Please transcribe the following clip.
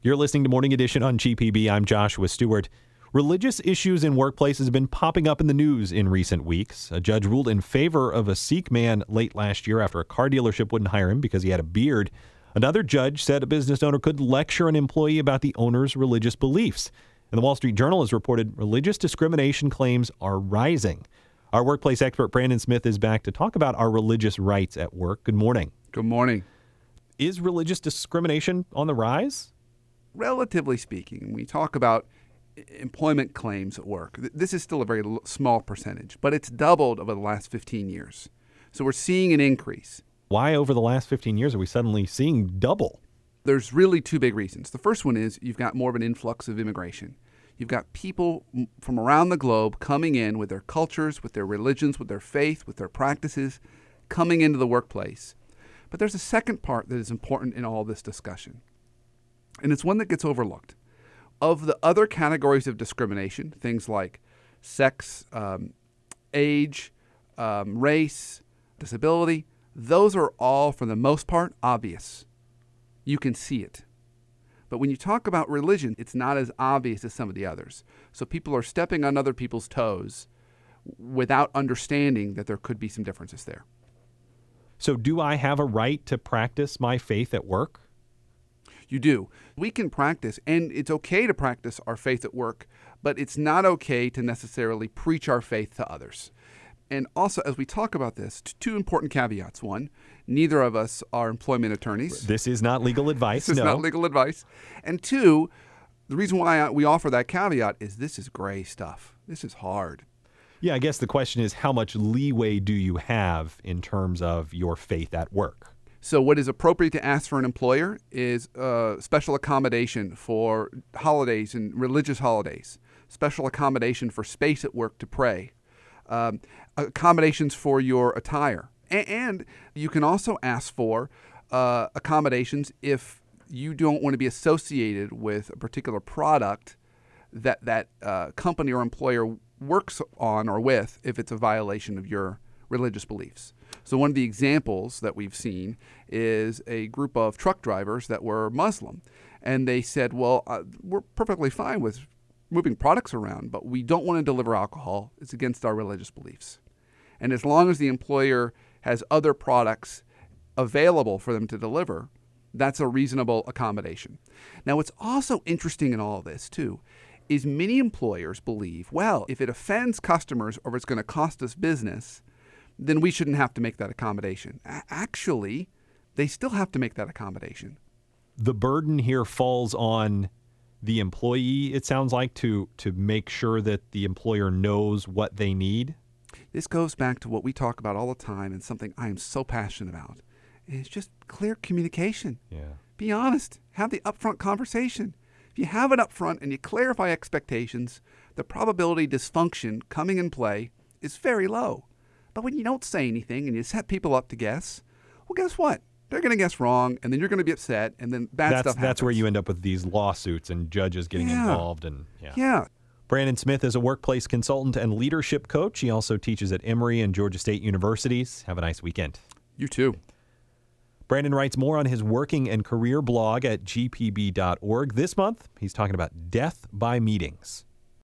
You're listening to Morning Edition on GPB. I'm Joshua Stewart. Religious issues in workplaces have been popping up in the news in recent weeks. A judge ruled in favor of a Sikh man late last year after a car dealership wouldn't hire him because he had a beard. Another judge said a business owner could lecture an employee about the owner's religious beliefs. And the Wall Street Journal has reported religious discrimination claims are rising. Our workplace expert, Brandon Smith, is back to talk about our religious rights at work. Good morning. Good morning. Is religious discrimination on the rise? Relatively speaking, when we talk about employment claims at work, this is still a very small percentage, but it's doubled over the last 15 years. So we're seeing an increase. Why over the last 15 years are we suddenly seeing double? There's really two big reasons. The first one is you've got more of an influx of immigration. You've got people from around the globe coming in with their cultures, with their religions, with their faith, with their practices, coming into the workplace. But there's a second part that is important in all this discussion, and it's one that gets overlooked. Of the other categories of discrimination, things like sex, age, race, disability, those are all, for the most part, obvious. You can see it. But when you talk about religion, it's not as obvious as some of the others. So people are stepping on other people's toes without understanding that there could be some differences there. So do I have a right to practice my faith at work? You do. We can practice, and it's okay to practice our faith at work, but it's not okay to necessarily preach our faith to others. And also, as we talk about this, two important caveats. One, neither of us are employment attorneys. This is not legal advice. This is not legal advice. And two, the reason why we offer that caveat is this is gray stuff. This is hard. Yeah, I guess the question is, how much leeway do you have in terms of your faith at work? So what is appropriate to ask for an employer is special accommodation for holidays and religious holidays, special accommodation for space at work to pray, accommodations for your attire. And you can also ask for accommodations if you don't want to be associated with a particular product that company or employer works on or with if it's a violation of your religious beliefs. So one of the examples that we've seen is a group of truck drivers that were Muslim. And they said, well, we're perfectly fine with moving products around, but we don't want to deliver alcohol. It's against our religious beliefs. And as long as the employer has other products available for them to deliver, that's a reasonable accommodation. Now, what's also interesting in all of this, too, is many employers believe, well, if it offends customers or it's going to cost us business, then we shouldn't have to make that accommodation. Actually, they still have to make that accommodation. The burden here falls on the employee, it sounds like, to make sure that the employer knows what they need. This goes back to what we talk about all the time and something I am so passionate about. It's just clear communication. Yeah. Be honest. Have the upfront conversation. If you have it up front and you clarify expectations, the probability of dysfunction coming in play is very low. But when you don't say anything and you set people up to guess, well, guess what? They're going to guess wrong, and then you're going to be upset, and then bad stuff happens. That's where you end up with these lawsuits and judges getting involved. Yeah. Brandon Smith is a workplace consultant and leadership coach. He also teaches at Emory and Georgia State Universities. Have a nice weekend. You too. Brandon writes more on his working and career blog at gpb.org. This month, he's talking about death by meetings.